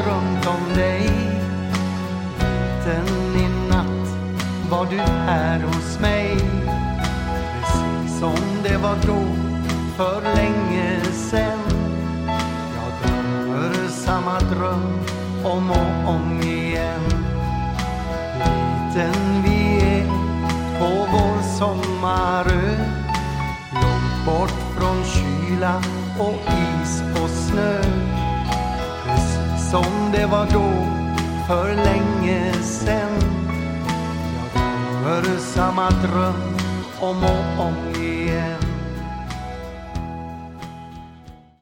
drömt om dig. Den i natt var du här hos mig, precis som det var då för länge sen. Jag drömmer samma dröm om och om igen. Liten vi är på vår sommarö, långt bort från kyla och is och snö, precis som det var då för länge sen. Jag drömmer samma dröm om och om igen.